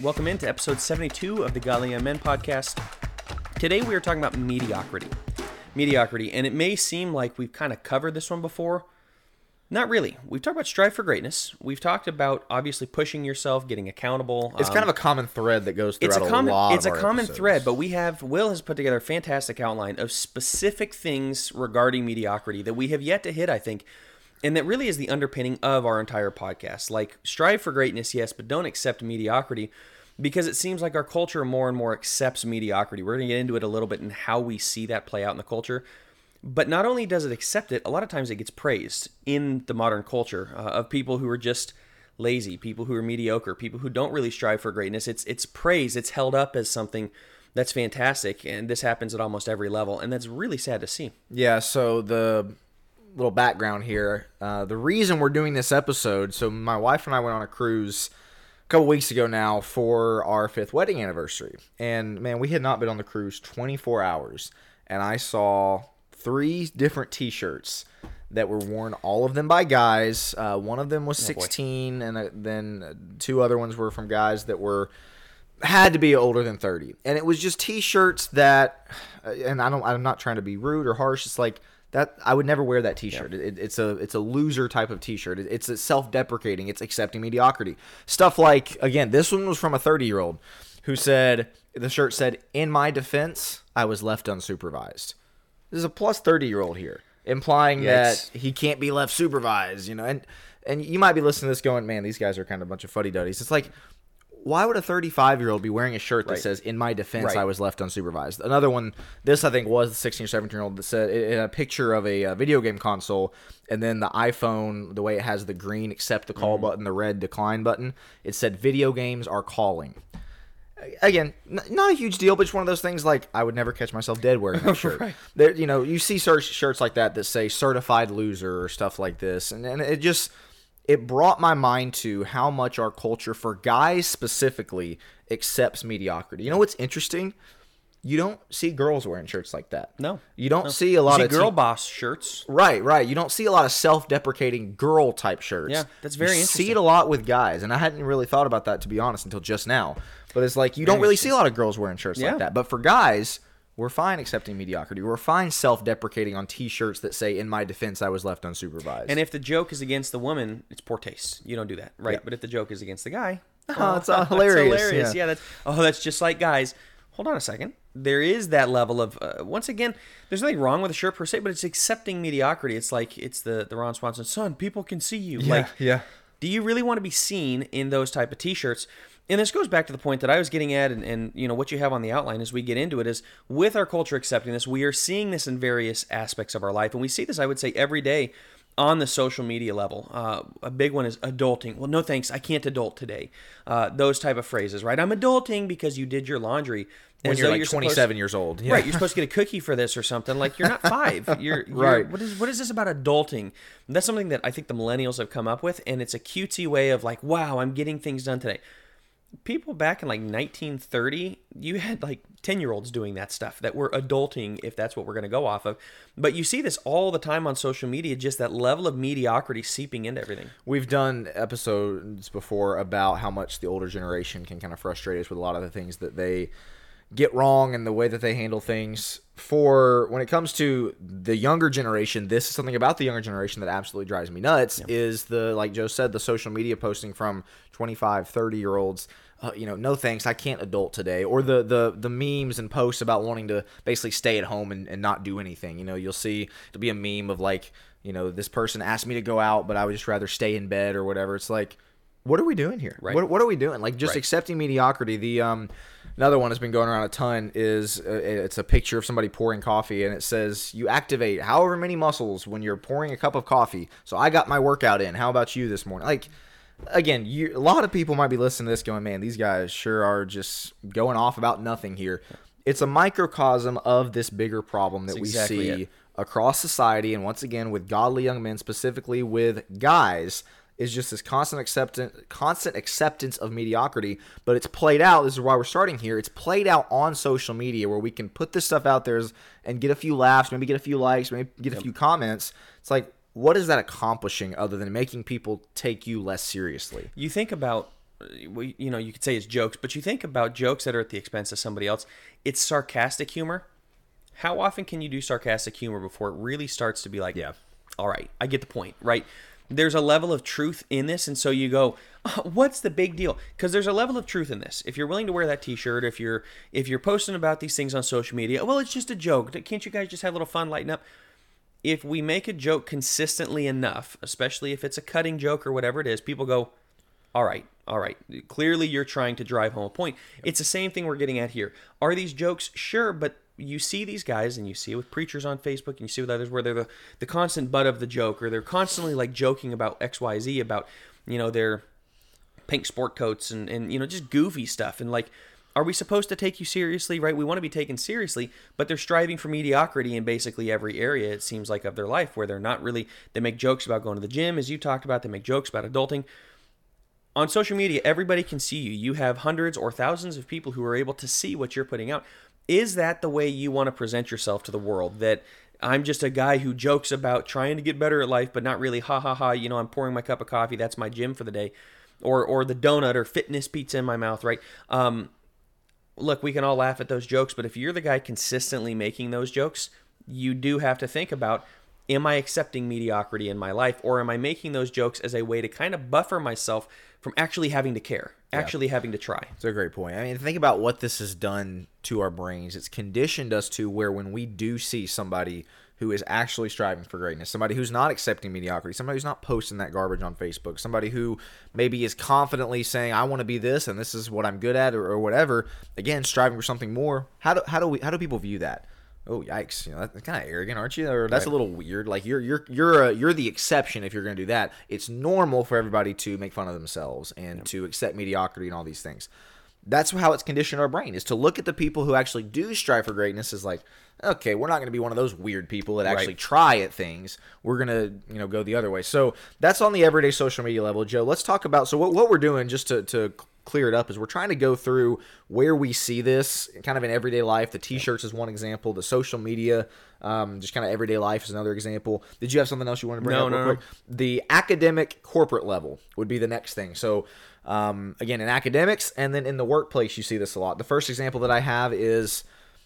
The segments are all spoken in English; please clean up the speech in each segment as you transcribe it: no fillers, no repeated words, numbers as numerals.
Welcome into episode 72 of the Godly Young Men podcast. Today we are talking about mediocrity. Mediocrity, and it may seem like we've kind of covered this one before. Not really. We've talked about strive for greatness. We've talked about obviously pushing yourself, getting accountable. It's kind of a common thread that goes throughout It's a common thread, but Will has put together a fantastic outline of specific things regarding mediocrity that we have yet to hit, I think, and that really is the underpinning of our entire podcast. Like, strive for greatness, yes, but don't accept mediocrity, because it seems like our culture more and more accepts mediocrity. We're going to get into it a little bit and how we see that play out in the culture. But not only does it accept it, a lot of times it gets praised in the modern culture of people who are just lazy, people who are mediocre, people who don't really strive for greatness. It's praised. It's held up as something that's fantastic, and this happens at almost every level, and that's really sad to see. Yeah, so the little background here, the reason we're doing this episode, so my wife and I went on a cruise a couple weeks ago now for our 5th wedding anniversary, and man, we had not been on the cruise 24 hours, and I saw 3 different t-shirts that were worn, all of them by guys. One of them was 16, and then 2 other ones were from guys that had to be older than 30. And it was just t-shirts that, and I'm not trying to be rude or harsh, it's like that I would never wear that t-shirt. Yeah. It's a loser type of t-shirt. It's self-deprecating. It's accepting mediocrity. Stuff like, again, this one was from a 30-year-old who said, the shirt said, "In my defense, I was left unsupervised." There's a plus 30-year-old here, implying that he can't be left supervised, you know. And you might be listening to this going, man, these guys are kind of a bunch of fuddy-duddies. It's like, why would a 35-year-old be wearing a shirt that says, "In my defense, I was left unsupervised"? Another one, this I think was the 16 or 17-year-old that said, it had a picture of a video game console, and then the iPhone, the way it has the green accept the call button, the red decline button, it said, "Video games are calling." Again, not a huge deal, but it's one of those things like I would never catch myself dead wearing that shirt. Right. There, you know, you see shirts like that say "certified loser" or stuff like this, and it brought my mind to how much our culture, for guys specifically, accepts mediocrity. You know what's interesting? You don't see girls wearing shirts like that. No. You don't see a lot of girl boss shirts. Right. You don't see a lot of self-deprecating girl-type shirts. Yeah, that's very interesting. You see it a lot with guys, and I hadn't really thought about that, to be honest, until just now. But it's like you don't really see a lot of girls wearing shirts like that. But for guys, we're fine accepting mediocrity. We're fine self-deprecating on T-shirts that say, "In my defense, I was left unsupervised." And if the joke is against the woman, it's poor taste. You don't do that, right? Yeah. But if the joke is against the guy, it's hilarious. It's hilarious. Yeah, that's just like guys. Hold on a second. There is that level of, once again, there's nothing wrong with a shirt per se, but it's accepting mediocrity. It's like, it's the Ron Swanson, "Son, people can see you." Do you really want to be seen in those type of T-shirts? And this goes back to the point that I was getting at, and you know what you have on the outline as we get into it is, with our culture accepting this, we are seeing this in various aspects of our life, and we see this, I would say, every day on the social media level. A big one is adulting. "Well, no thanks, I can't adult today." Those type of phrases, right? "I'm adulting because you did your laundry." When you're like 27 years old. Yeah. Right, you're supposed to get a cookie for this or something. Like, you're not 5. You're right. What is this about adulting? That's something that I think the millennials have come up with, and it's a cutesy way of like, wow, I'm getting things done today. People back in like 1930, you had like 10-year-olds doing that stuff that were adulting, if that's what we're going to go off of. But you see this all the time on social media, just that level of mediocrity seeping into everything. We've done episodes before about how much the older generation can kind of frustrate us with a lot of the things that they get wrong and the way that they handle things. For when it comes to the younger generation, this is something about the younger generation that absolutely drives me nuts, is the, like Joe said, the social media posting from 25, 30-year-olds, "No thanks, I can't adult today," or the memes and posts about wanting to basically stay at home and not do anything. You know, you'll see, it'll be a meme of like, this person asked me to go out, but I would just rather stay in bed or whatever. It's like, what are we doing here? Right. What are we doing? Like, just accepting mediocrity. The another one that's been going around a ton is it's a picture of somebody pouring coffee, and it says, "You activate however many muscles when you're pouring a cup of coffee. So I got my workout in. How about you this morning?" Like, again, a lot of people might be listening to this going, "Man, these guys sure are just going off about nothing here." It's a microcosm of this bigger problem that we see across society, and once again with godly young men, specifically with guys, is just this constant acceptance of mediocrity. But it's played out, this is why we're starting here, it's played out on social media where we can put this stuff out there and get a few laughs, maybe get a few likes, maybe get a few comments. It's like, what is that accomplishing other than making people take you less seriously? You think about you could say it's jokes, but you think about jokes that are at the expense of somebody else. It's sarcastic humor. How often can you do sarcastic humor before it really starts to be like, Yeah. all right, I get the point, right? There's a level of truth in this, and so you go, what's the big deal? Because there's a level of truth in this. If you're willing to wear that T-shirt, if you're posting about these things on social media, well, it's just a joke. Can't you guys just have a little fun, lighten up? If we make a joke consistently enough, especially if it's a cutting joke or whatever it is, people go, all right. Clearly, you're trying to drive home a point. It's the same thing we're getting at here. Are these jokes? Sure, but you see these guys, and you see it with preachers on Facebook, and you see with others where they're the constant butt of the joke, or they're constantly like joking about XYZ, about their pink sport coats and just goofy stuff. And like, are we supposed to take you seriously? Right? We want to be taken seriously, but they're striving for mediocrity in basically every area, it seems like, of their life, where they're not really. They make jokes about going to the gym, as you talked about. They make jokes about adulting. On social media, everybody can see you. You have hundreds or thousands of people who are able to see what you're putting out. Is that the way you want to present yourself to the world? That I'm just a guy who jokes about trying to get better at life, but not really, ha ha ha, I'm pouring my cup of coffee, that's my gym for the day. Or the donut or fitness pizza in my mouth, right? Look, we can all laugh at those jokes, but if you're the guy consistently making those jokes, you do have to think about, am I accepting mediocrity in my life, or am I making those jokes as a way to kind of buffer myself from actually having to care, actually having to try? It's a great point. I mean, think about what this has done to our brains. It's conditioned us to where when we do see somebody who is actually striving for greatness, somebody who's not accepting mediocrity, somebody who's not posting that garbage on Facebook, somebody who maybe is confidently saying, I want to be this and this is what I'm good at, or whatever, again, striving for something more. How do people view that? Oh, yikes! That's kind of arrogant, aren't you? Or that's a little weird. Like you're the exception if you're going to do that. It's normal for everybody to make fun of themselves and to accept mediocrity and all these things. That's how it's conditioned our brain, is to look at the people who actually do strive for greatness as like, okay, we're not going to be one of those weird people that actually try at things. We're going to go the other way. So that's on the everyday social media level. Joe, let's talk about, so what we're doing, just to clear it up, is we're trying to go through where we see this kind of in everyday life. The T-shirts is one example. The social media, just kind of everyday life is another example. Did you have something else you wanted to bring up real quick? The academic corporate level would be the next thing. So again, in academics and then in the workplace, you see this a lot. The first example that I have is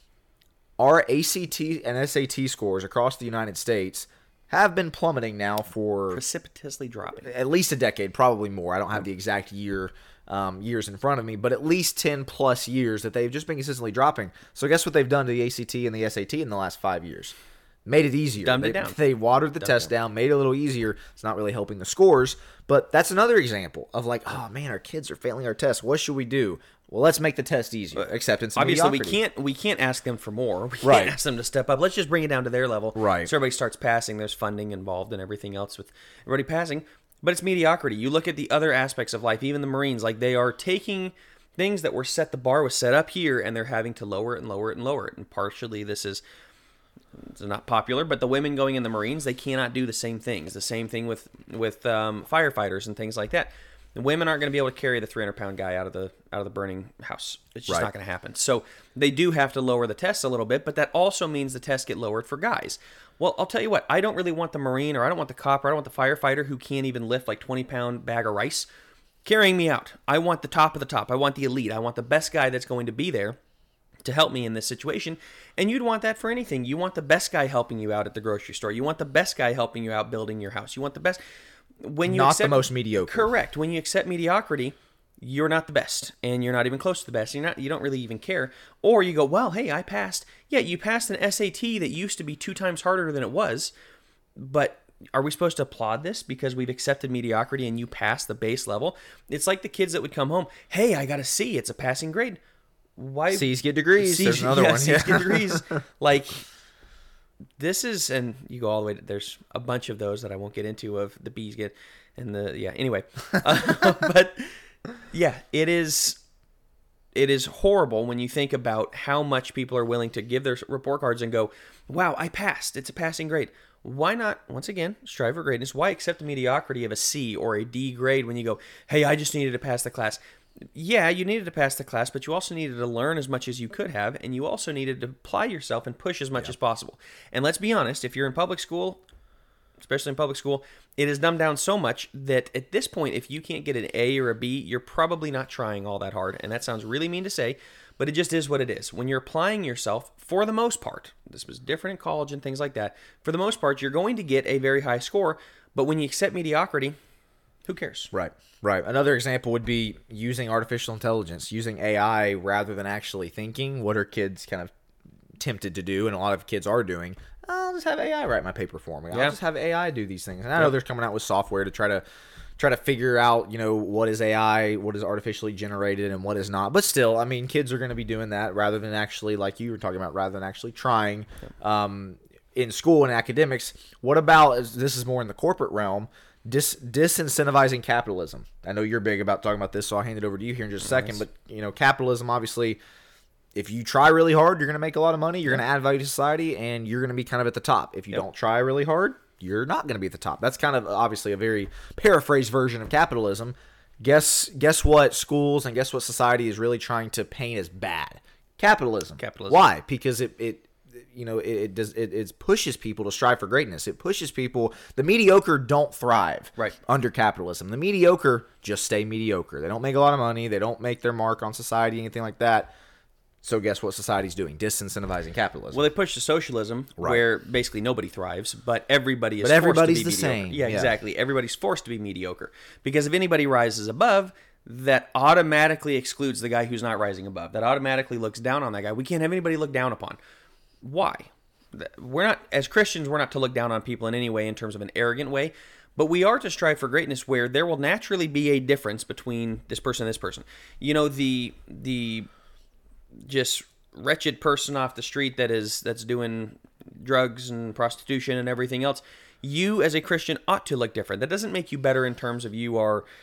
our ACT and SAT scores across the United States have been plummeting now for precipitously dropping at least a decade, probably more. I don't have the exact years in front of me, but at least 10 plus years that they've just been consistently dropping. So guess what they've done to the ACT and the SAT in the last 5 years? Made it easier. Dumbed it down. They watered the test down, made it a little easier. It's not really helping the scores, but that's another example of like, oh man, our kids are failing our tests. What should we do? Well, let's make the test easier. Acceptance and obviously mediocrity. we can't ask them for more. We can't ask them to step up. Let's just bring it down to their level. Right. So everybody starts passing. There's funding involved and everything else with everybody passing. But it's mediocrity. You look at the other aspects of life, even the Marines, like they are taking things that were set, the bar was set up here, and they're having to lower it and lower it and lower it. And partially this is, it's not popular, but the women going in the Marines, they cannot do the same things. The same thing with firefighters and things like that. The women aren't going to be able to carry the 300-pound guy out of the burning house. It's just not going to happen. So they do have to lower the tests a little bit, but that also means the tests get lowered for guys. Well, I'll tell you what, I don't really want the Marine, or I don't want the cop, or I don't want the firefighter who can't even lift like 20-pound bag of rice carrying me out. I want the top of the top. I want the elite. I want the best guy that's going to be there to help me in this situation. And you'd want that for anything. You want the best guy helping you out at the grocery store. You want the best guy helping you out building your house. You want the best. When you not accept, the most mediocre. Correct. When you accept mediocrity, you're not the best, and you're not even close to the best. You don't really even care. Or you go, well, hey, I passed. Yeah, you passed an SAT that used to be 2 times harder than it was. But are we supposed to applaud this because we've accepted mediocrity and you passed the base level? It's like the kids that would come home. Hey, I got a C. It's a passing grade. Why? C's get degrees. There's another one. C's get degrees. Like, this is, and you go all the way to, there's a bunch of those that I won't get into, of the B's get, and anyway. But yeah, it is horrible when you think about how much people are willing to give their report cards and go, wow, I passed. It's a passing grade. Why not, once again, strive for greatness? Why accept the mediocrity of a C or a D grade when you go, hey, I just needed to pass the class? Yeah, you needed to pass the class, but you also needed to learn as much as you could have, and you also needed to apply yourself and push as much as possible. And let's be honest, if you're in public school, especially in public school, it is dumbed down so much that at this point, if you can't get an A or a B, you're probably not trying all that hard. And that sounds really mean to say, but it just is what it is. When you're applying yourself, for the most part, this was different in college and things like that, for the most part, you're going to get a very high score. But when you accept mediocrity, who cares? Right. Another example would be using artificial intelligence, using AI rather than actually thinking. What are kids kind of tempted to do, and a lot of kids are doing? I'll just have AI write my paper for me. I'll just have AI do these things. And I know they're coming out with software to try to figure out, what is AI, what is artificially generated, and what is not. But still, I mean, kids are going to be doing that rather than actually, like you were talking about, rather than actually trying in school and academics. What about, this is more in the corporate realm, disincentivizing capitalism? I know you're big about talking about this, so I'll hand it over to you here in just a second. But, capitalism, obviously, if you try really hard, you're going to make a lot of money, you're going to add value to society, and you're going to be kind of at the top. If you don't try really hard, you're not going to be at the top. That's kind of obviously a very paraphrased version of capitalism. Guess what schools and guess what society is really trying to paint as bad? Capitalism. Why? Because it pushes people to strive for greatness. It pushes people. The mediocre don't thrive under capitalism. The mediocre just stay mediocre. They don't make a lot of money. They don't make their mark on society, anything like that. So guess what society's doing? Disincentivizing capitalism. Well, they push to socialism, where basically nobody thrives, but everybody is but everybody's forced to be mediocre. Same. Yeah, exactly. Everybody's forced to be mediocre. Because if anybody rises above, that automatically excludes the guy who's not rising above. That automatically looks down on that guy. We can't have anybody look down upon. Why? We're not, as Christians, we're not to look down on people in any way in terms of an arrogant way, but we are to strive for greatness, where there will naturally be a difference between this person and this person. The just wretched person off the street that's doing drugs and prostitution and everything else, you as a Christian ought to look different. That doesn't make you better in terms of you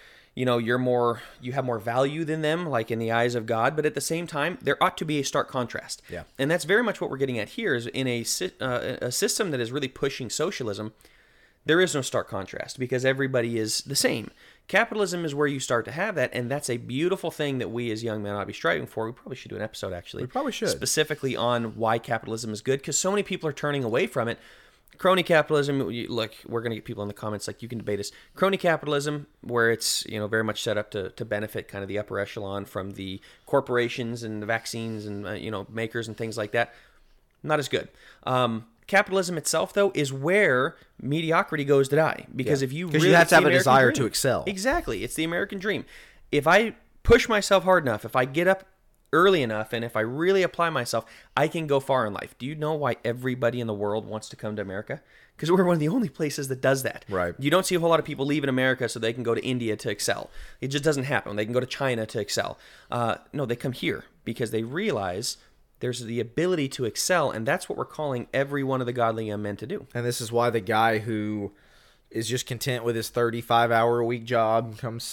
have more value than them, like in the eyes of God, but at the same time, there ought to be a stark contrast. Yeah. And that's very much what we're getting at here, is in a system that is really pushing socialism, there is no stark contrast because everybody is the same. Capitalism is where you start to have that, and that's a beautiful thing that we as young men ought to be striving for. We probably should do an episode, actually. We probably should. Specifically on why capitalism is good, because so many people are turning away from it. Crony capitalism, look, we're going to get people in the comments, like, you can debate us. Crony capitalism, where it's very much set up to benefit kind of the upper echelon from the corporations and the vaccines and makers and things like that, not as good. Capitalism itself, though, is where mediocrity goes to die. Because if you have to have a desire to excel. Exactly. It's the American dream. If I push myself hard enough, if I get up early enough, and if I really apply myself, I can go far in life. Do you know why everybody in the world wants to come to America? Because we're one of the only places that does that. Right. You don't see a whole lot of people leaving America so they can go to India to excel. It just doesn't happen. They can go to China to excel. No, they come here because they realize there's the ability to excel, and that's what we're calling every one of the godly young men to do. And this is why the guy who is just content with his 35-hour-a-week job comes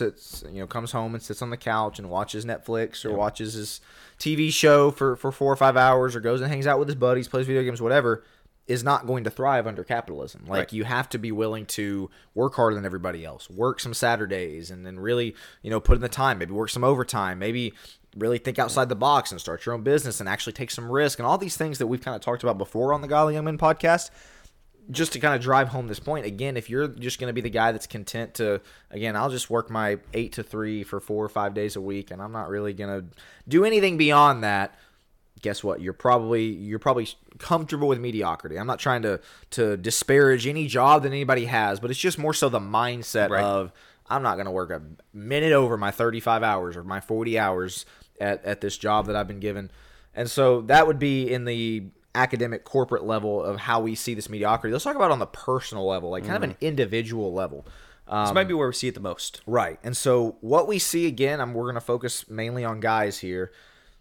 home and sits on the couch and watches Netflix or watches his TV show for 4 or 5 hours, or goes and hangs out with his buddies, plays video games, whatever, is not going to thrive under capitalism. Like, you have to be willing to work harder than everybody else, work some Saturdays, and then really, put in the time, maybe work some overtime, maybe really think outside the box and start your own business and actually take some risk, and all these things that we've kind of talked about before on the Godly Young Men podcast. Just to kind of drive home this point, again, if you're just going to be the guy that's content to, again, I'll just work my 8 to 3 for 4 or 5 days a week, and I'm not really going to do anything beyond that, guess what? You're probably comfortable with mediocrity. I'm not trying to disparage any job that anybody has, but it's just more so the mindset of, I'm not going to work a minute over my 35 hours or my 40 hours at this job that I've been given. And so that would be in the academic corporate level of how we see this mediocrity. Let's talk about on the personal level, like kind of an individual level. This might be where we see it the most. Right. And so what we see, again, we're going to focus mainly on guys here.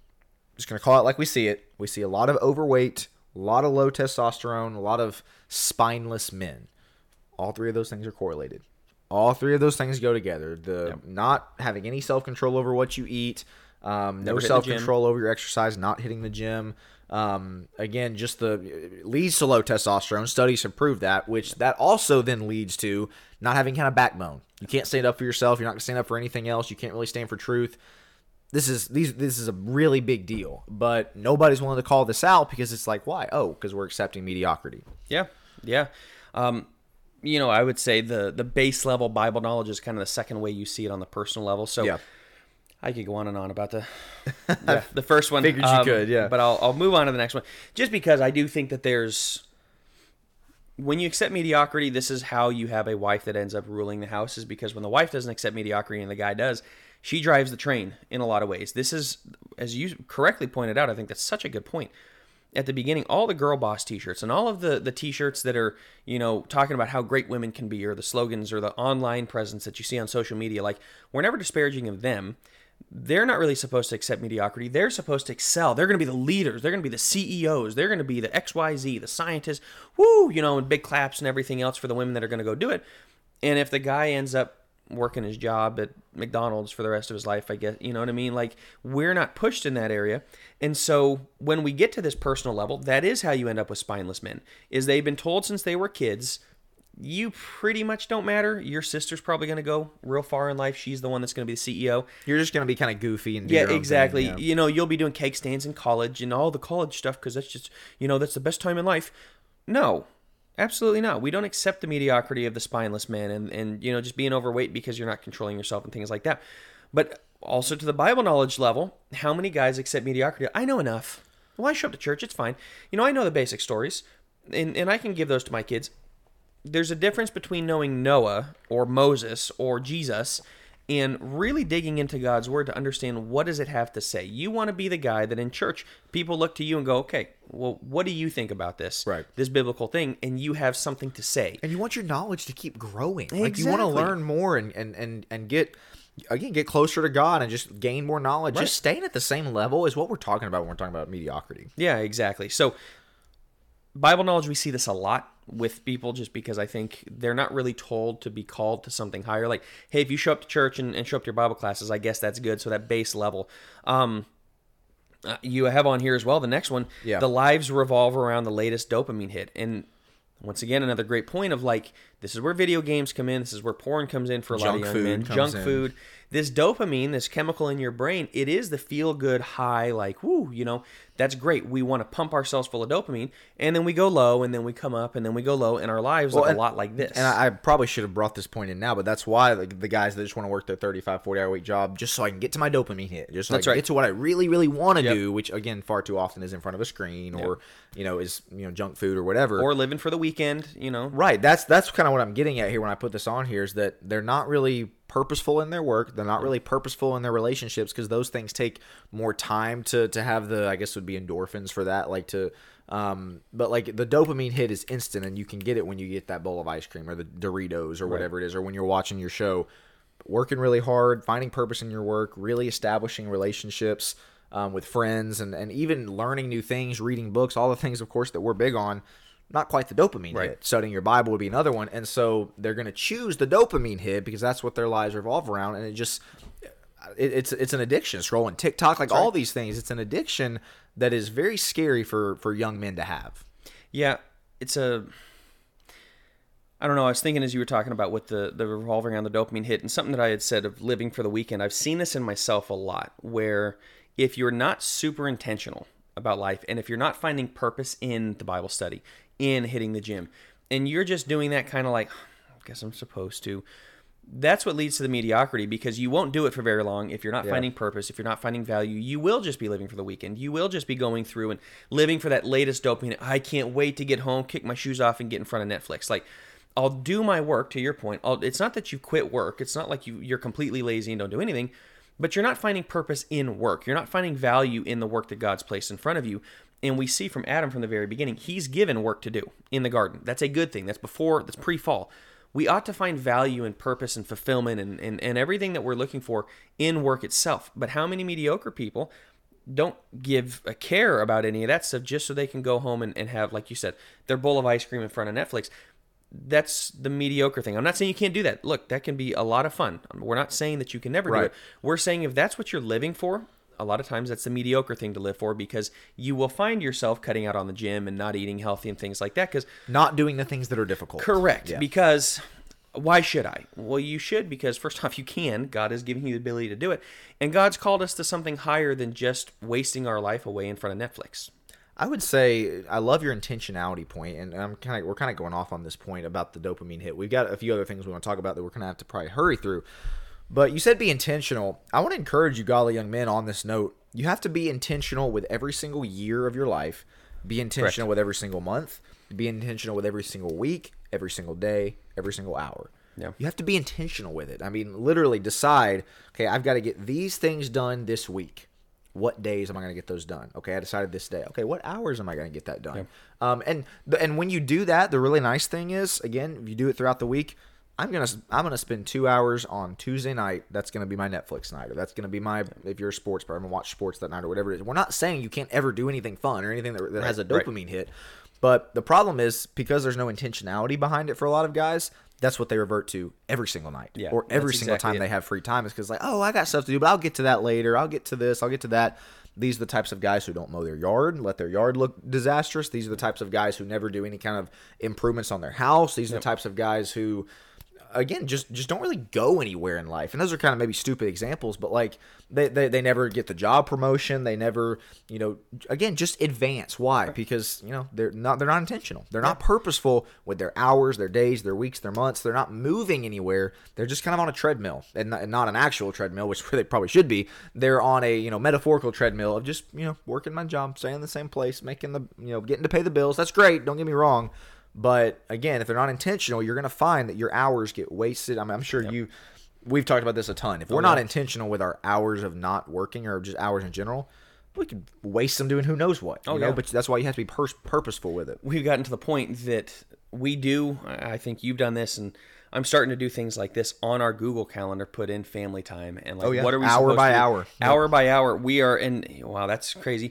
Just going to call it like we see it. We see a lot of overweight, a lot of low testosterone, a lot of spineless men. All three of those things are correlated. All three of those things go together. Not having any self-control over what you eat, no self-control over your exercise, not hitting the gym. Again, just leads to low testosterone. Studies have proved that, which that also then leads to not having kind of backbone. You can't stand up for yourself. You're not going to stand up for anything else. You can't really stand for truth. This is a really big deal, but nobody's willing to call this out because it's like, why? Oh, because we're accepting mediocrity. Yeah. I would say the base level Bible knowledge is kind of the second way you see it on the personal level. So Yeah. I could go on and on about the first one. Figured you could, yeah. But I'll move on to the next one, just because I do think that when you accept mediocrity, this is how you have a wife that ends up ruling the house, is because when the wife doesn't accept mediocrity and the guy does, she drives the train in a lot of ways. This is, as you correctly pointed out, I think that's such a good point. At the beginning, all the girl boss t-shirts and all of the t-shirts that are, talking about how great women can be, or the slogans or the online presence that you see on social media, like, we're never disparaging of them. They're not really supposed to accept mediocrity. They're supposed to excel. They're going to be the leaders. They're going to be the CEOs. They're going to be the XYZ, the scientists, and big claps and everything else for the women that are going to go do it. And if the guy ends up working his job at McDonald's for the rest of his life, I guess, you know what I mean? Like, we're not pushed in that area. And so when we get to this personal level, that is how you end up with spineless men, is they've been told since they were kids, you pretty much don't matter. Your sister's probably going to go real far in life. She's the one that's going to be the CEO. You're just going to be kind of goofy and do your own exactly. thing, yeah. You'll be doing cake stands in college and all the college stuff because that's just, that's the best time in life. No, absolutely not. We don't accept the mediocrity of the spineless man and just being overweight because you're not controlling yourself and things like that. But also to the Bible knowledge level, how many guys accept mediocrity? I know enough. Well, I show up to church. It's fine. I know the basic stories and I can give those to my kids. There's a difference between knowing Noah or Moses or Jesus and really digging into God's word to understand what does it have to say. You want to be the guy that in church, people look to you and go, okay, well, what do you think about this? Right. This biblical thing, and you have something to say. And you want your knowledge to keep growing. Exactly. Like, you want to learn more and get closer to God and just gain more knowledge. Right. Just staying at the same level is what we're talking about when we're talking about mediocrity. Yeah, exactly. So Bible knowledge, we see this a lot with people just because I think they're not really told to be called to something higher. Like, hey, if you show up to church and show up to your Bible classes, I guess that's good. So that base level. You have on here as well, the next one, Yeah. The lives revolve around the latest dopamine hit. And once again, another great point of like, this is where video games come in. This is where porn comes in for a lot of young men. Junk food. This dopamine, this chemical in your brain, it is the feel-good high, like, woo, that's great. We want to pump ourselves full of dopamine, and then we go low, and then we come up, and then we go low, and our lives look a lot like this. And I probably should have brought this point in now, but that's why the guys that just want to work their 35, 40-hour week job, just so I can get to my dopamine hit, just so I can get to what I really, really want to do, which, again, far too often is in front of a screen or, is junk food or whatever. Or living for the weekend, Right. That's kind of what I'm getting at here when I put this on here, is that they're not really purposeful in their work. They're not really purposeful in their relationships because those things take more time to have I guess would be endorphins for that. But like the dopamine hit is instant and you can get it when you get that bowl of ice cream or the Doritos or whatever it is, or when you're watching your show. Working really hard, finding purpose in your work, really establishing relationships with friends and even learning new things, reading books, all the things, of course, that we're big on. Not quite the dopamine hit. Studying your Bible would be another one. And so they're going to choose the dopamine hit because that's what their lives revolve around. And it's an addiction. Scrolling TikTok, all these things. It's an addiction that is very scary for young men to have. Yeah, I don't know. I was thinking as you were talking about with the revolving around the dopamine hit and something that I had said of living for the weekend. I've seen this in myself a lot where if you're not super intentional about life and if you're not finding purpose in the Bible study, in hitting the gym, and you're just doing that kind of like, I guess I'm supposed to, that's what leads to the mediocrity, because you won't do it for very long if you're not finding purpose, if you're not finding value. You will just be living for the weekend. You will just be going through and living for that latest dopamine. I can't wait to get home, kick my shoes off, and get in front of Netflix. Like, I'll do my work, to your point. It's not that you quit work. It's not like you're completely lazy and don't do anything, but you're not finding purpose in work. You're not finding value in the work that God's placed in front of you. And we see from Adam from the very beginning, he's given work to do in the garden. That's a good thing. That's pre-fall. We ought to find value and purpose and fulfillment and everything that we're looking for in work itself. But how many mediocre people don't give a care about any of that stuff just so they can go home and have, like you said, their bowl of ice cream in front of Netflix? That's the mediocre thing. I'm not saying you can't do that. Look, that can be a lot of fun. We're not saying that you can never do it. We're saying if that's what you're living for, a lot of times that's the mediocre thing to live for, because you will find yourself cutting out on the gym and not eating healthy and things like that. Because not doing the things that are difficult. Correct. Yeah. Because why should I? Well, you should, because first off, you can. God is giving you the ability to do it. And God's called us to something higher than just wasting our life away in front of Netflix. I would say I love your intentionality point, and we're kind of going off on this point about the dopamine hit. We've got a few other things we want to talk about that we're going to have to probably hurry through. But you said be intentional. I want to encourage you, godly young men, on this note. You have to be intentional with every single year of your life. Be intentional Correct. with every single month. Be intentional with every single week, every single day, every single hour. Yeah. You have to be intentional with it. I mean, literally decide, okay, I've got to get these things done this week. What days am I going to get those done? Okay, I decided this day. Okay, what hours am I going to get that done? Yeah. And when you do that, the really nice thing is, again, if you do it throughout the week, I'm gonna spend 2 hours on Tuesday night. That's gonna be my Netflix night, or that's gonna be my, if you're a sports player, I'm gonna watch sports that night, or whatever it is. We're not saying you can't ever do anything fun or anything that has a dopamine hit, but the problem is because there's no intentionality behind it for a lot of guys. That's what they revert to every single night, or every single time they have free time. Is because like, oh, I got stuff to do, but I'll get to that later. I'll get to this. I'll get to that. These are the types of guys who don't mow their yard and let their yard look disastrous. These are the types of guys who never do any kind of improvements on their house. These are the types of guys who, again, just don't really go anywhere in life. And those are kind of maybe stupid examples, but like they never get the job promotion. They never, again, just advance. Why? Because, they're not intentional. They're not purposeful with their hours, their days, their weeks, their months. They're not moving anywhere. They're just kind of on a treadmill, and not an actual treadmill, which they probably should be. They're on a, metaphorical treadmill of just, working my job, staying in the same place, making getting to pay the bills. That's great. Don't get me wrong. But again, if they're not intentional, you're going to find that your hours get wasted. I mean, I'm sure we've talked about this a ton. If we're not intentional with our hours of not working, or just hours in general, we could waste them doing who knows what. But that's why you have to be purposeful with it. We've gotten to the point that we do. I think you've done this, and I'm starting to do things like this on our Google Calendar. Put in family time, and like, what are we hour supposed by to do? hour, hour by hour? We are, and wow, that's crazy.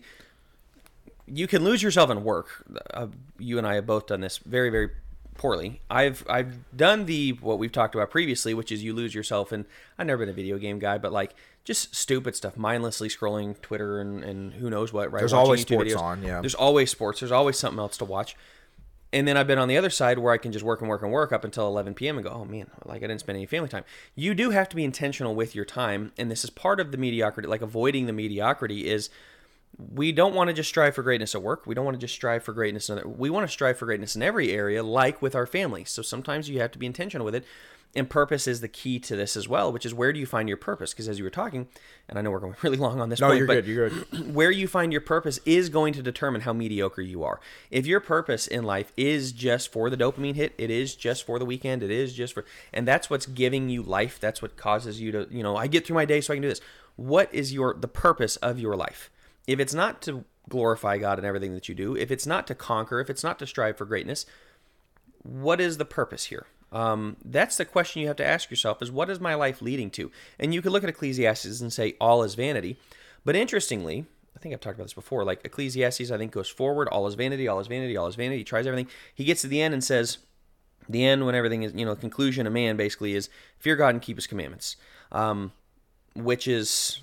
You can lose yourself in work. You and I have both done this very, very poorly. I've done what we've talked about previously, which is you lose yourself in. I've never been a video game guy, but like just stupid stuff, mindlessly scrolling Twitter and who knows what. Right? There's Watching always YouTube sports videos. on. Yeah. There's always sports. There's always something else to watch. And then I've been on the other side where I can just work up until 11 p.m. and go, oh man, like I didn't spend any family time. You do have to be intentional with your time, and this is part of the mediocrity. Like avoiding the mediocrity is. We don't want to just strive for greatness at work. We don't want to just strive for greatness we want to strive for greatness in every area, like with our family. So sometimes you have to be intentional with it. And purpose is the key to this as well, which is where do you find your purpose? Because as you were talking, and I know we're going really long on this point, you're good. Where you find your purpose is going to determine how mediocre you are. If your purpose in life is just for the dopamine hit, it is just for the weekend, it is just for, and that's what's giving you life. That's what causes you to, I get through my day so I can do this. What is the purpose of your life? If it's not to glorify God in everything that you do, if it's not to conquer, if it's not to strive for greatness, what is the purpose here? That's the question you have to ask yourself is, what is my life leading to? And you can look at Ecclesiastes and say all is vanity. But interestingly, I think I've talked about this before, like Ecclesiastes, I think goes forward, all is vanity, all is vanity, all is vanity. He tries everything. He gets to the end and says, the end when everything is, the conclusion of man basically is fear God and keep his commandments, which is...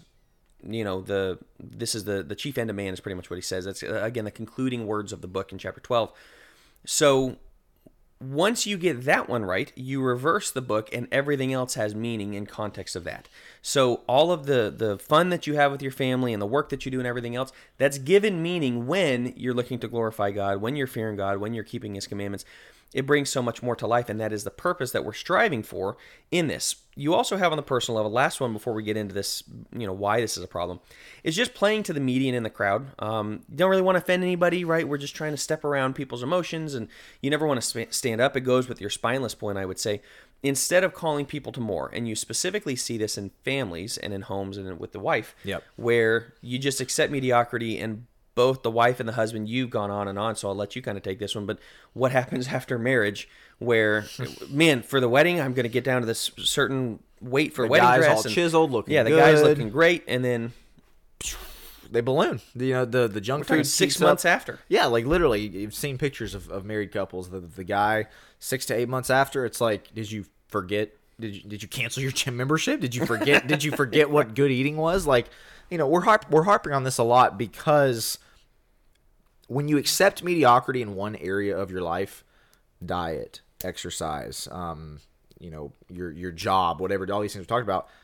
this is the chief end of man is pretty much what he says. That's, again, the concluding words of the book in chapter 12. So once you get that one right, you reverse the book and everything else has meaning in context of that. So all of the fun that you have with your family and the work that you do and everything else, that's given meaning when you're looking to glorify God, when you're fearing God, when you're keeping his commandments. It brings so much more to life, and that is the purpose that we're striving for in this. You also have on the personal level, last one before we get into this, why this is a problem, is just playing to the median in the crowd. You don't really want to offend anybody, right? We're just trying to step around people's emotions, and you never want to stand up. It goes with your spineless point, I would say. Instead of calling people to more, and you specifically see this in families and in homes and with the wife, where you just accept mediocrity and both the wife and the husband, you've gone on and on, so I'll let you kind of take this one. But what happens after marriage where, man, for the wedding, I'm going to get down to this certain weight for the wedding dress. The guy's all chiseled, looking good. Yeah, the guy's looking great, and then... they balloon. The junk food 6 months after. Yeah, like literally, you've seen pictures of married couples. The guy, 6 to 8 months after, it's like, did you forget? Did you cancel your gym membership? Did you forget? Did you forget what good eating was? Like, we're harping on this a lot because when you accept mediocrity in one area of your life, diet, exercise, your job, whatever, all these things we talked about,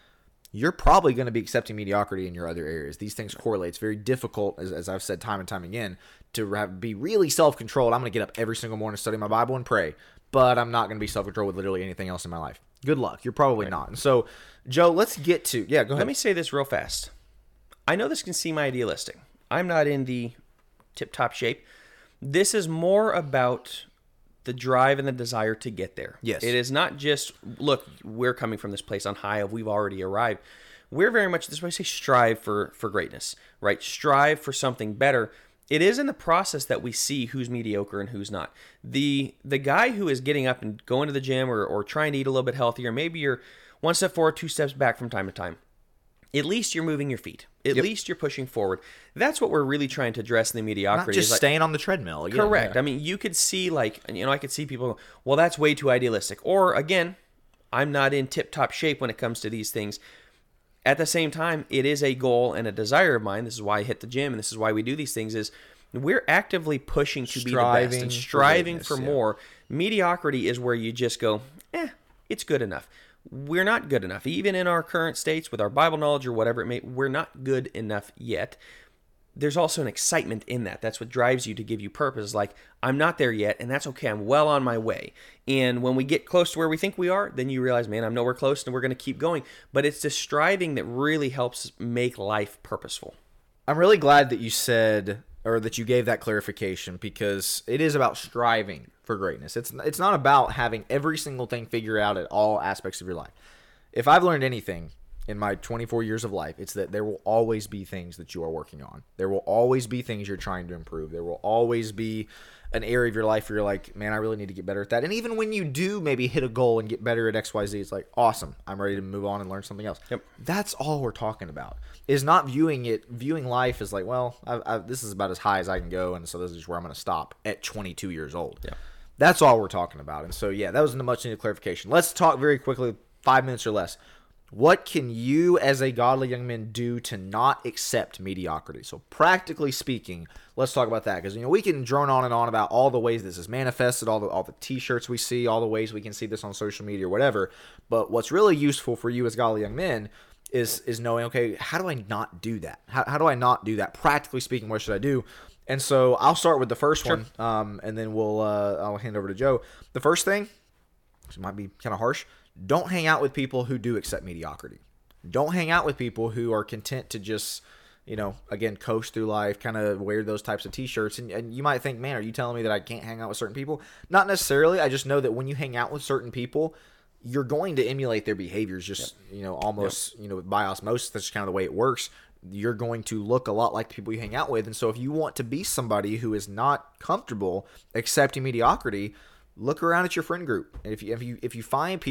you're probably going to be accepting mediocrity in your other areas. These things correlate. It's very difficult, as I've said time and time again, to be really self-controlled. I'm going to get up every single morning, study my Bible, and pray, but I'm not going to be self-controlled with literally anything else in my life. Good luck. You're probably not. And so, Joe, let's get to... Yeah, go ahead. Let me say this real fast. I know this can seem idealistic. I'm not in the tip-top shape. This is more about the drive and the desire to get there. Yes. It is not just, look, we're coming from this place on high of we've already arrived. We're very much, this is why I say strive for greatness, right? Strive for something better. It is in the process that we see who's mediocre and who's not. The guy who is getting up and going to the gym or trying to eat a little bit healthier, maybe you're one step forward, two steps back from time to time. At least you're moving your feet. At least you're pushing forward. That's what we're really trying to address in the mediocrity. Not just staying on the treadmill. Again. Correct. Yeah. I mean, you could see I could see people, well, that's way too idealistic. Or again, I'm not in tip-top shape when it comes to these things. At the same time, it is a goal and a desire of mine. This is why I hit the gym and this is why we do these things is we're actively pushing to be the best and striving for more. Mediocrity is where you just go, it's good enough. We're not good enough. Even in our current states with our Bible knowledge or whatever it may, we're not good enough yet. There's also an excitement in that. That's what drives you to give you purpose. Like, I'm not there yet, and that's okay. I'm well on my way. And when we get close to where we think we are, then you realize, man, I'm nowhere close, and we're going to keep going. But it's the striving that really helps make life purposeful. I'm really glad that you said, or that you gave that clarification, because it is about striving for greatness. It's not about having every single thing figured out at all aspects of your life. If I've learned anything in my 24 years of life, it's that there will always be things that you are working on. There will always be things you're trying to improve. There will always be an area of your life where you're like, man, I really need to get better at that. And even when you do maybe hit a goal and get better at XYZ, it's like, awesome, I'm ready to move on and learn something else. Yep. That's all we're talking about, is not viewing life as like, well, this is about as high as I can go, and so this is where I'm going to stop at 22 years old. Yeah. That's all we're talking about. And so, yeah, that was a much needed clarification. Let's talk very quickly, 5 minutes or less. What can you as a godly young man do to not accept mediocrity? So practically speaking, let's talk about that, because we can drone on and on about all the ways this is manifested, all the t-shirts we see, all the ways we can see this on social media or whatever. But what's really useful for you as godly young men is knowing, okay, how do I not do that? How do I not do that? Practically speaking, what should I do? And so I'll start with the first one, and then I'll hand over to Joe. The first thing, which might be kind of harsh, don't hang out with people who do accept mediocrity. Don't hang out with people who are content to just, again, coast through life, kind of wear those types of t-shirts. And you might think, man, are you telling me that I can't hang out with certain people? Not necessarily. I just know that when you hang out with certain people, you're going to emulate their behaviors just, almost, by osmosis. That's just kind of the way it works. You're going to look a lot like the people you hang out with. And so if you want to be somebody who is not comfortable accepting mediocrity, look around at your friend group. And if you find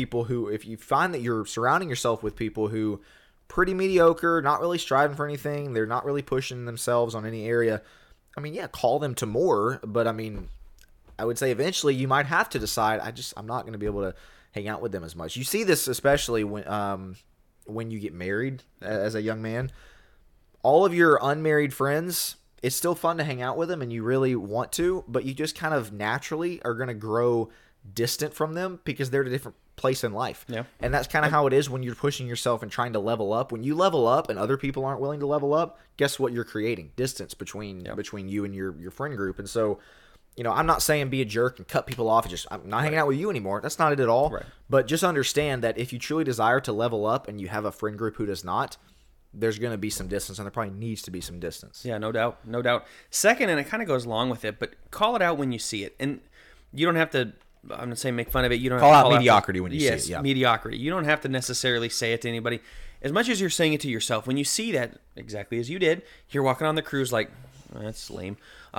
that you're surrounding yourself with people who pretty mediocre, not really striving for anything, they're not really pushing themselves on any area, call them to more. But I would say eventually you might have to decide, I'm not going to be able to hang out with them as much. You see this especially when you get married as a young man. All of your unmarried friends, it's still fun to hang out with them and you really want to, but you just kind of naturally are going to grow distant from them because they're at a different place in life. Yeah. And that's kind of how it is when you're pushing yourself and trying to level up. When you level up and other people aren't willing to level up, guess what you're creating? Distance between you and your friend group. And so, I'm not saying be a jerk and cut people off and I'm not hanging out with you anymore. That's not it at all. Right. But just understand that if you truly desire to level up and you have a friend group who does not, there's going to be some distance, and there probably needs to be some distance. Yeah, no doubt. Second, and it kind of goes along with it, but call it out when you see it. And you don't have to, I'm going to say make fun of it. You don't call have to out mediocrity when you see it. Yes, mediocrity. You don't have to necessarily say it to anybody. As much as you're saying it to yourself, when you see that, exactly as you did, you're walking on the cruise like, that's lame.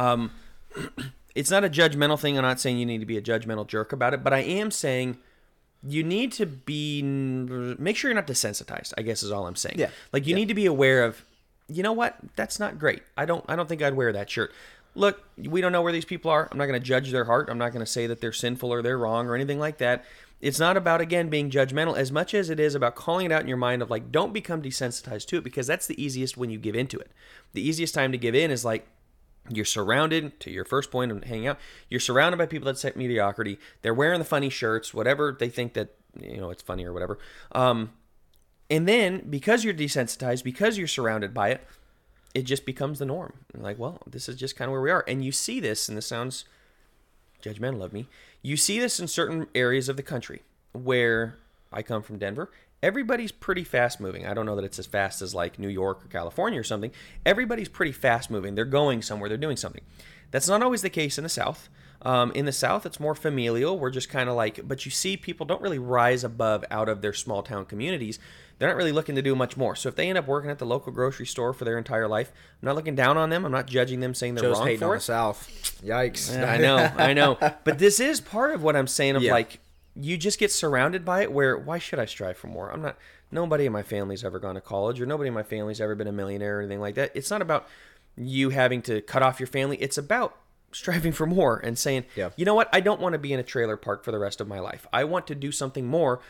It's not a judgmental thing. I'm not saying you need to be a judgmental jerk about it, but I am saying you need to make sure you're not desensitized, I guess is all I'm saying. Yeah. Like you need to be aware of, you know what? That's not great. I don't think I'd wear that shirt. Look, we don't know where these people are. I'm not going to judge their heart. I'm not going to say that they're sinful or they're wrong or anything like that. It's not about, again, being judgmental as much as it is about calling it out in your mind of like, don't become desensitized to it, because that's the easiest when you give into it. The easiest time to give in is like, you're surrounded, to your first point of hanging out, you're surrounded by people that accept mediocrity. They're wearing the funny shirts, whatever they think that, it's funny or whatever. And then, because you're desensitized, because you're surrounded by it, it just becomes the norm. Like, well, this is just kind of where we are. And you see this, and this sounds judgmental of me, you see this in certain areas of the country where I come from, Denver. Everybody's pretty fast moving. I don't know that it's as fast as like New York or California or something. Everybody's pretty fast moving. They're going somewhere. They're doing something. That's not always the case in the South. In the South, it's more familial. We're just kind of like, but you see people don't really rise above out of their small town communities. They're not really looking to do much more. So if they end up working at the local grocery store for their entire life, I'm not looking down on them. I'm not judging them, saying they're Joe's wrong hating for on it. the South. Yikes. I know. But this is part of what I'm saying of Yeah. like, you just get surrounded by it where, why should I strive for more? Nobody in my family's ever gone to college, or nobody in my family's ever been a millionaire or anything like that. It's not about you having to cut off your family. It's about striving for more and saying, Yeah. you know what? I don't want to be in a trailer park for the rest of my life. I want to do something more.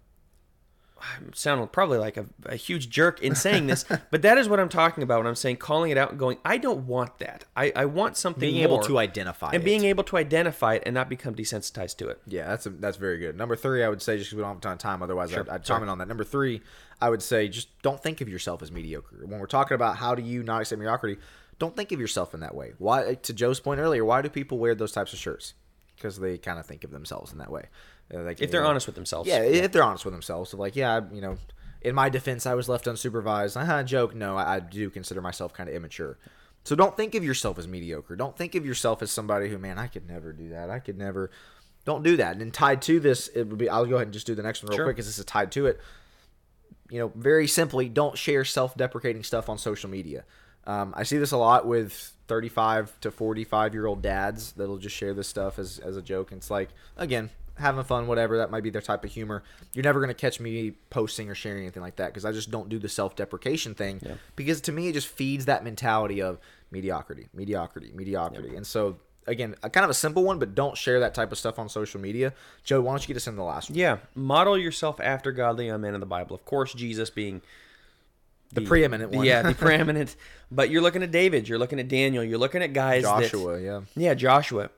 I sound probably like a huge jerk in saying this, but that is what I'm talking about when I'm saying calling it out and going, I don't want that. I want something Being more. able to identify and it. being able to identify it and not become desensitized to it. Yeah, that's very good. Number 3, I would say, just because we don't have a ton of time, otherwise Sure. I'd comment on that. Number 3, I would say, just don't think of yourself as mediocre. When we're talking about how do you not accept mediocrity, don't think of yourself in that way. Why? To Joe's point earlier, why do people wear those types of shirts? Because they kind of think of themselves in that way. Like, If they're honest with themselves. Yeah, if they're honest with themselves. So like, yeah, in my defense, I was left unsupervised. Joke. No, I do consider myself kind of immature. So don't think of yourself as mediocre. Don't think of yourself as somebody who, man, I could never do that. I could never. Don't do that. And then tied to this, it would be. I'll go ahead and just do the next one real quick, because this is tied to it. Very simply, don't share self-deprecating stuff on social media. I see this a lot with 35 to 45-year-old dads that'll just share this stuff as a joke. And it's like, again, having fun, whatever. That might be their type of humor. You're never going to catch me posting or sharing anything like that, because I just don't do the self-deprecation thing. Yeah. Because to me, it just feeds that mentality of mediocrity. Yeah. And so, again, kind of a simple one, but don't share that type of stuff on social media. Joe, why don't you get us into the last one? Yeah. Model yourself after godly young men in the Bible. Of course, Jesus being the preeminent one. Yeah, the preeminent. But you're looking at David. You're looking at Daniel. You're looking at guys Joshua, Yeah, Joshua.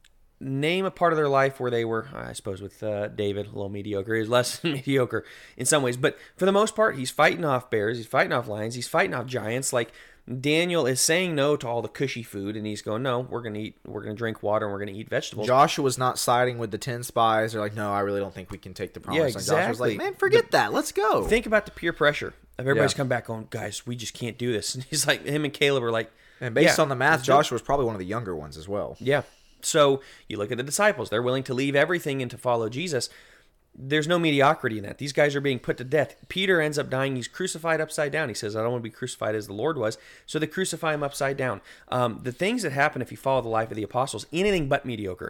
Name a part of their life where they were, I suppose with David, a little mediocre. He's less mediocre in some ways. But for the most part, he's fighting off bears. He's fighting off lions. He's fighting off giants. Like, Daniel is saying no to all the cushy food, and he's going, no, we're going to drink water, and we're going to eat vegetables. Joshua's not siding with the 10 spies. They're like, no, I really don't think we can take the promise. Yeah, exactly. Joshua's like, man, forget that. Let's go. Think about the peer pressure of everybody's come back going, guys, we just can't do this. And he's like, him and Caleb are like, and based on the math, Joshua's probably one of the younger ones as well. Yeah. So you look at the disciples. They're willing to leave everything and to follow Jesus. There's no mediocrity in that. These guys are being put to death. Peter ends up dying. He's crucified upside down. He says, I don't want to be crucified as the Lord was. So they crucify him upside down. The things that happen if you follow the life of the apostles, anything but mediocre.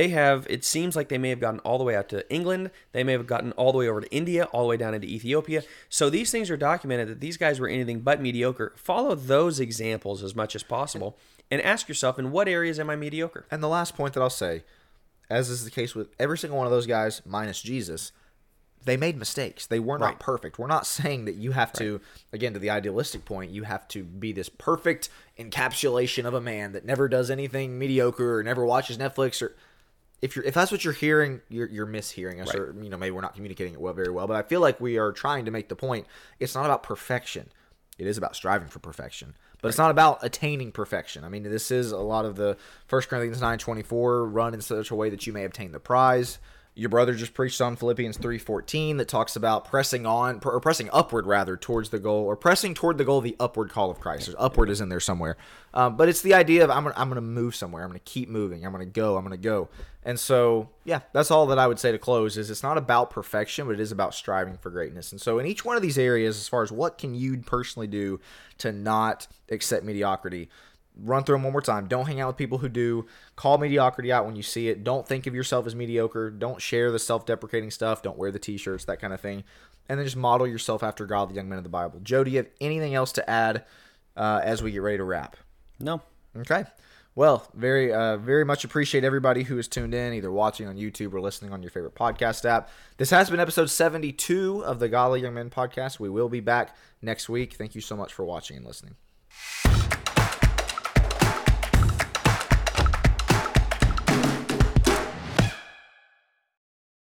It seems like they may have gotten all the way out to England. They may have gotten all the way over to India, all the way down into Ethiopia. So these things are documented that these guys were anything but mediocre. Follow those examples as much as possible and ask yourself, in what areas am I mediocre? And the last point that I'll say, as is the case with every single one of those guys, minus Jesus, they made mistakes. They were not perfect. We're not saying that you have to, again, to the idealistic point, you have to be this perfect encapsulation of a man that never does anything mediocre or never watches Netflix. Or if that's what you're hearing, you're mishearing us, or maybe we're not communicating it very well. But I feel like we are trying to make the point. It's not about perfection. It is about striving for perfection. But it's not about attaining perfection. I mean, this is a lot of the 1 Corinthians 9:24, run in such a way that you may obtain the prize. Your brother just preached on Philippians 3:14 that talks about pressing upward rather towards the goal, or pressing toward the goal, the upward call of Christ. There's upward is in there somewhere. But it's the idea of I'm going to move somewhere. I'm going to keep moving. I'm going to go. And so, yeah, that's all that I would say to close is it's not about perfection, but it is about striving for greatness. And so in each one of these areas, as far as what can you personally do to not accept mediocrity, run through them one more time. Don't hang out with people who do. Call mediocrity out when you see it. Don't think of yourself as mediocre. Don't share the self-deprecating stuff. Don't wear the t-shirts, that kind of thing. And then just model yourself after God, the young men of the Bible. Joe, do you have anything else to add as we get ready to wrap? No. Okay. Well, very much appreciate everybody who has tuned in, either watching on YouTube or listening on your favorite podcast app. This has been episode 72 of the Godly Young Men podcast. We will be back next week. Thank you so much for watching and listening.